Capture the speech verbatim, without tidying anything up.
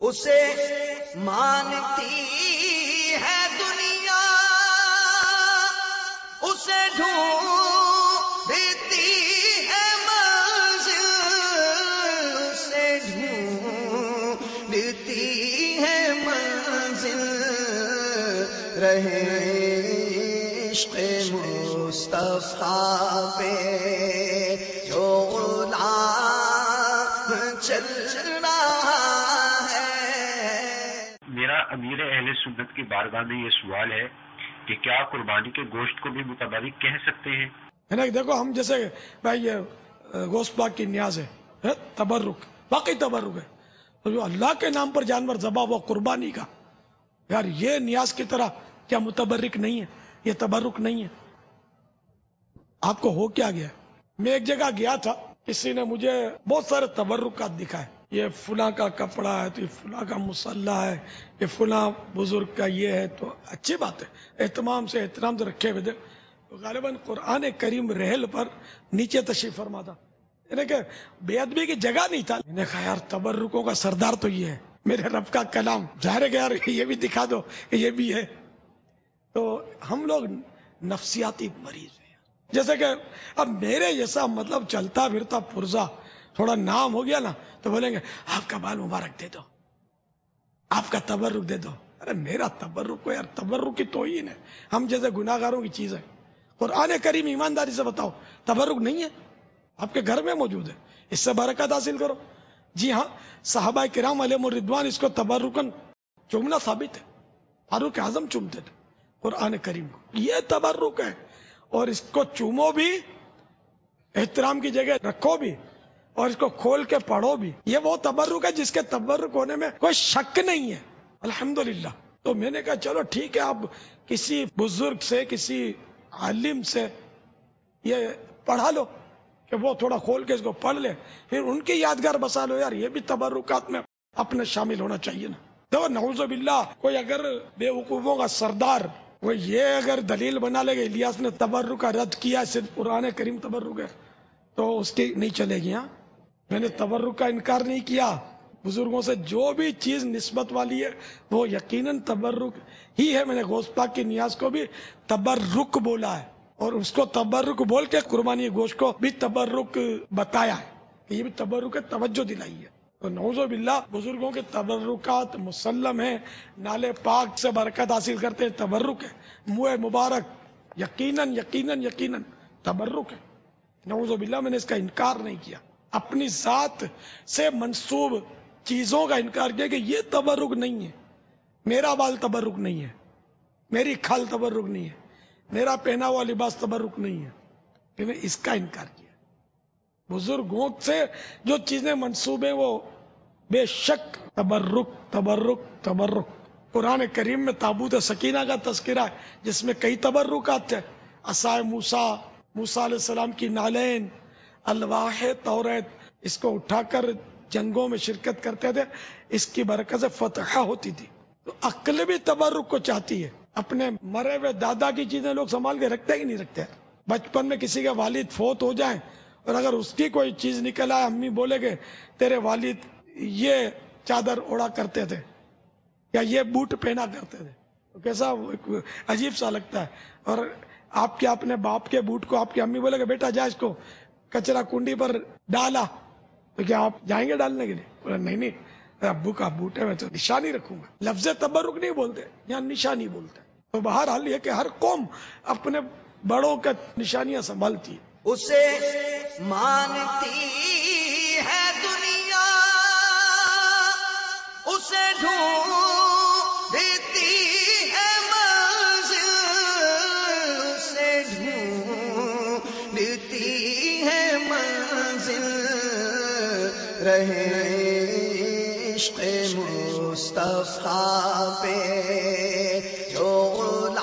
اسے مانتی ہے دنیا، اسے ڈھونڈتی ہے منزل، اسے ڈھونڈتی ہے منزل، رہے عشق مصطفیٰ پہ جو غلام چل رہا ہے۔ میرا امیر اہل سنت کی بارگاہ میں یہ سوال ہے کہ کیا قربانی کے گوشت کو بھی متبرک کہہ سکتے ہیں؟ دیکھو ہم جیسے بھائی یہ گوشت پاک کی نیاز ہے، تبرک باقی تبرک ہے، تو جو اللہ کے نام پر جانور ذبح ہوا قربانی کا، یار یہ نیاز کی طرح کیا متبرک نہیں ہے؟ یہ تبرک نہیں ہے؟ آپ کو ہو کیا گیا؟ میں ایک جگہ گیا تھا، کسی نے مجھے بہت سارے تبرکات دکھائے، یہ فلاں کا کپڑا ہے تو یہ فلاں کا مصلی ہے، یہ فلاں بزرگ کا یہ ہے، تو اچھی بات ہے، اہتمام سے احترام سے رکھے ہوئے تھے۔ غالباً قرآن کریم رحل پر نیچے تشریف فرما تھا، یعنی کہ بے ادبی کی جگہ نہیں تھا۔ میں نے کہا یار تبرکوں کا سردار تو یہ ہے، میرے رب کا کلام، ظاہر ہے کہ یار یہ بھی دکھا دو کہ یہ بھی ہے۔ تو ہم لوگ نفسیاتی مریض ہیں، جیسے کہ اب میرے جیسا مطلب چلتا پھرتا پرزا تھوڑا نام ہو گیا نا تو بولیں گے آپ کا بال مبارک دے دو، آپ کا تبرک دے دو۔ ارے میرا تبرک کو یار تبرک کی توہین ہے، ہم جیسے گناہگاروں کی چیز ہے۔ قرآن کریم ایمانداری سے بتاؤ تبرک نہیں ہے؟ آپ کے گھر میں موجود ہے، اس سے برکت حاصل کرو۔ جی ہاں، صحابہ کرام علیہم الرضوان اس کو تبرکن چومنا ثابت ہے، فاروق اعظم چومتے تھے قرآن کریم کو، یہ تبرک ہے۔ اور اس کو چومو بھی، احترام کی جگہ رکھو بھی، اور اس کو کھول کے پڑھو بھی، یہ وہ تبرک ہے جس کے تبرک ہونے میں کوئی شک نہیں ہے، الحمدللہ۔ تو میں نے کہا چلو ٹھیک ہے، آپ کسی بزرگ سے کسی عالم سے یہ پڑھا لو کہ وہ تھوڑا کھول کے اس کو پڑھ لے، پھر ان کی یادگار بسا لو، یار یہ بھی تبرکات میں اپنے شامل ہونا چاہیے نا۔ تو نعوذ باللہ کوئی اگر بے وقوفوں کا سردار وہ یہ اگر دلیل بنا لے کہ الیاس نے تبرک کا رد کیا، صرف قرآن کریم تبرک ہے، تو اس کی نہیں چلے گی۔ ہاں میں نے تبرک کا انکار نہیں کیا، بزرگوں سے جو بھی چیز نسبت والی ہے وہ یقیناً تبرک ہی ہے۔ میں نے غوث پاک کی نیاز کو بھی تبرک بولا ہے، اور اس کو تبرک بول کے قربانی گوشت کو بھی تبرک بتایا ہے کہ یہ بھی تبرک ہے، توجہ دلائی ہے۔ تو نعوذ باللہ بزرگوں کے تبرکات مسلم ہیں، نالے پاک سے برکت حاصل کرتے ہیں، تبرک ہے، منہ مبارک یقیناً یقیناً یقیناً تبرک ہے۔ نعوذ باللہ میں نے اس کا انکار نہیں کیا، اپنی ذات سے منسوب چیزوں کا انکار کیا کہ یہ تبرک نہیں ہے، میرا بال تبرک نہیں ہے، میری کھال تبرک نہیں ہے، میرا پہنا ہوا لباس تبرک نہیں ہے، میں نے اس کا انکار کیا۔ بزرگوں سے جو چیزیں منسوب ہیں وہ بے شک تبرک تبرک تبرک۔ قرآن کریم میں تابوت سکینہ کا تذکرہ ہے جس میں کئی تبرکات تھے، عصائے موسیٰ، موسیٰ علیہ السلام کی نالین، الواح توریت، اس کو اٹھا کر جنگوں میں شرکت کرتے تھے، اس کی برکت سے فتح ہوتی تھی۔ تو عقل بھی تبرک کو چاہتی ہے، اپنے مرے ہوئے دادا کی چیزیں لوگ سنبھال کے رکھتے ہی نہیں رکھتے۔ بچپن میں کسی کے والد فوت ہو جائیں اور اگر اس کی کوئی چیز نکل آئے، امی بولے گے تیرے والد یہ چادر اوڑا کرتے تھے یا یہ بوٹ پہنا کرتے تھے، تو کیسا عجیب سا لگتا ہے۔ اور آپ کے اپنے باپ کے بوٹ کو آپ کی امی بولے گا بیٹا جا اس کو کچرا کنڈی پر ڈالا، تو کیا آپ جائیں گے ڈالنے کے لیے؟ بولا نہیں نہیں، ابو کا بوٹ ہے میں تو نشانی رکھوں گا۔ لفظ تبرک نہیں بولتے، یہاں نشانی بولتے۔ تو بہرحال یہ کہ ہر قوم اپنے بڑوں کا نشانیاں سنبھالتی ہے۔ اسے مانتی ہے دنیا، اسے ڈھونڈتی ہے منزل، اسے ڈھونڈتی ہے منزل، رہے عشق مصطفیٰ پہ جو